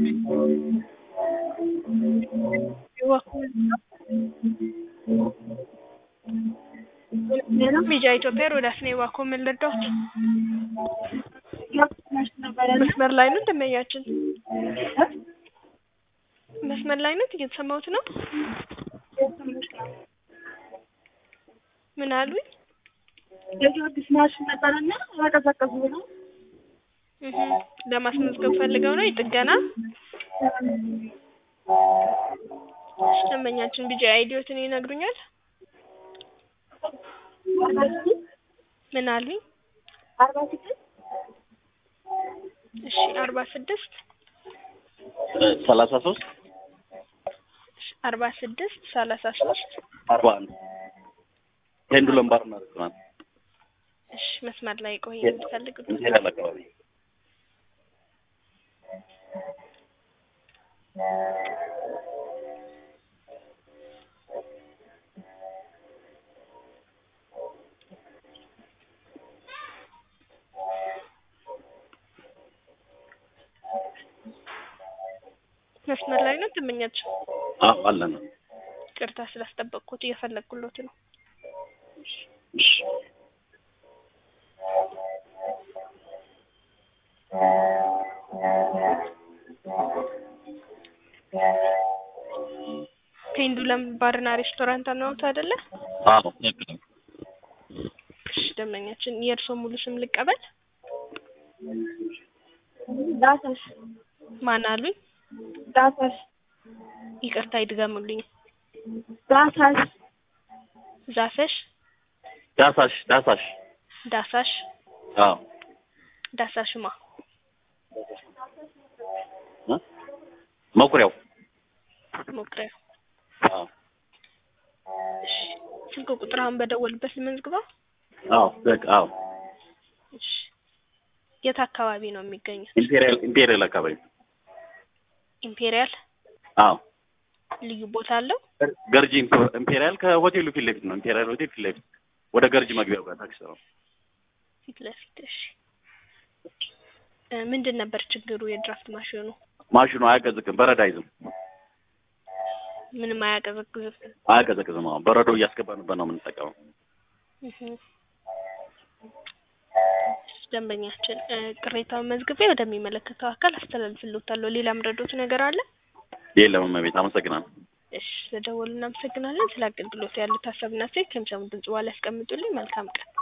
Bija Ethiopia ወዳስ ነው ዋኮ ምን ልርዳዎት? መስመር ላይ ነው ደመያችን መስመር ላይ ነው እየተሰማሁት ነው። ምን አሉኝ? የጆርዲስ ማሽን ነበርና አቀዘቀዙ ነው። ለማስመዝገብ ፈልገው ነው ይጥገና ደመኛችን ቢጂ አይዲዮትን ይነግሩኛል። ምን አሉኝ? 46 እሺ 46 33 46 33 41 ፔንዱለም ባርና ሬስቶራንት። እሺ መስመር ላይ ቆይ እንፈልግልኝ። ሄላላ አካባቢ መስመር ላይ ነው ደመኛችን? አዎ አለና። ቅርታ ስላስጠበቅኩት እየፈለግኩሎት ነው። እሺ ፔንዱለም ባርና ሬስቶራንት ነው አይደለ? አዎ እሺ ደመኛችን የእርሶ ሙሉ ስም ልቀበል? ዳሰሽ ማን አሉኝ? ዳሰሽ ይቅርታ ይድገሙልኝ። ዳሰሽ ዛፈሽ ዳሳሽ ዳሳሽ አዎ ዳሳሽማ መኩሪያው ሞክሬው። አዎ እሺ ስልክ ቁጥራውን በደወልበት ልመዝግበው? አዎ በቃ አዎ። እሺ የት አካባቢ ነው የሚገኘው? ኢምፔሪያል አካባቢ። ኢምፔሪያል? አዎ ልዩ ቦታ አለው? ገርጂ ኢምፔሪያል ከሆቴሉ ፊት ለፊት ነው። ኢምፔሪያል ሆቴል ፊት ለፊት ወደ ገርጂ መግቢያው ጋር ታክሲ ነው ፊት ለፊት። እሺ ምንድን ነበር ችግሩ? የድራፍት ማሽኑ አያቀዘቅዝም፣ በረዶ አይዝም። ምንም አያቀዘቅዝም? አያቀዘቅዝም። አዎ በረዶ እያስገባንበት ነው የምንጠቀመው። ደንበኛችን ቅሬታውን መዝግቤ ወደሚመለከተው አካል አስተላልፍልዎታለሁ። ሌላ ምረዶት ነገር አለ? የለም እመቤት፣ አመሰግናለሁ። እሺ ስለደወሉ እናመሰግናለን። ስለ አገልግሎት ያሉት ሀሳብና አስተያየት ከሚሰሙት ድምጽ በኋላ ያስቀምጡልኝ። መልካም ቀን።